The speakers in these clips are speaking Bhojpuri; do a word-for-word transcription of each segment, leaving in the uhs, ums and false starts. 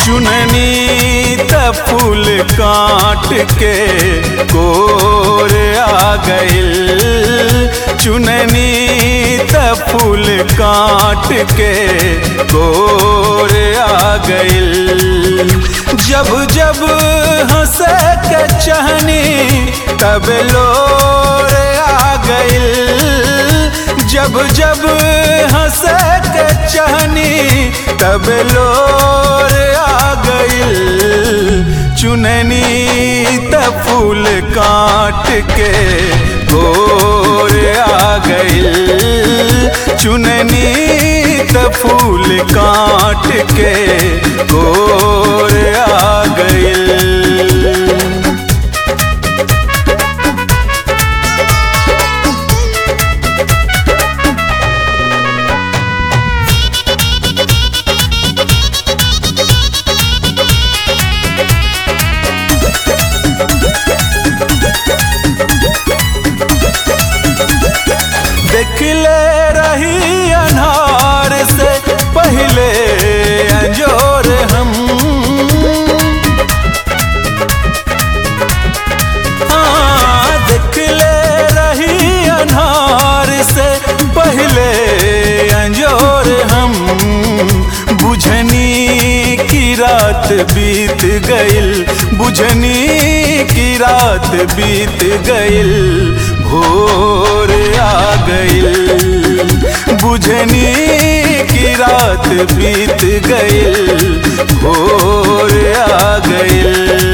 चुननी त फूल काट के कोर आ गइल, चुननी त फूल काट के कोर आ गइल। जब जब हंसे के चाहनी तब लोर आ गइल, जब जब हंसे के चाहनी तब लोर आ गइल। चुननी त फूल काट के कोर आ गइल, चुननी त फूल काट के कोर आ गइल। देखले रही अनहार से पहले अंजोर हम, हाँ देखले रही अनहार से पहले अंजोर हम। बुझनी की रात बीत गइल, बुझनी की रात बीत गइल, भोर आ गइल। बुझनी की रात बीत गइल, भोर आ गइल।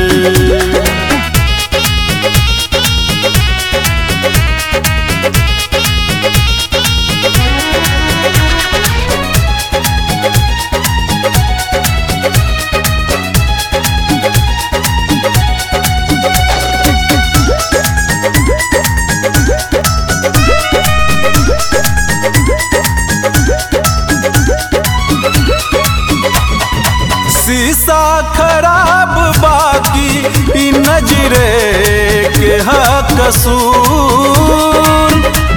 शीशा खराब बाकी ई नजरे के हा कसूर,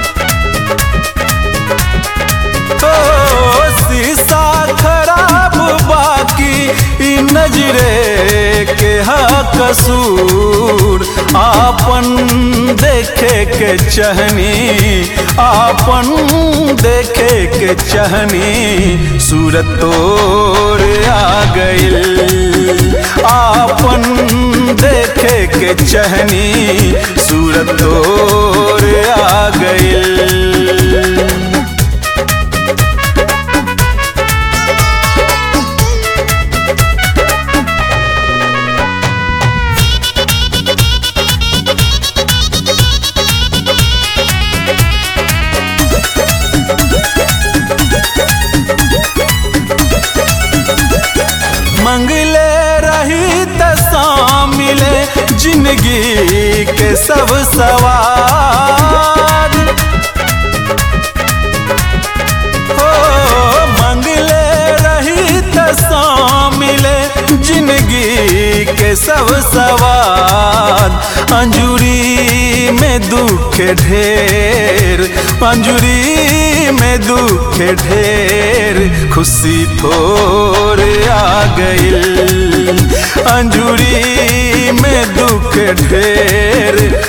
ओ शीशा खराब बाकी ई नजरे के हा कसूर। आपन देखे के चाहनी, आपन देखे के चाहनी, सूरत तोर आ गइल। आपन देखे के चाहनी, सूरत तोर आ गइल। मंगले रही त मिले जिंदगी के सब सवार, हो मंगले रही त मिले जिंदगी के सब सवार। अंजुरी में दुख ढेर, अंजुरी में दुख ढेर, खुशी थोर आ गइल। अंजुरी में दुख ढेर,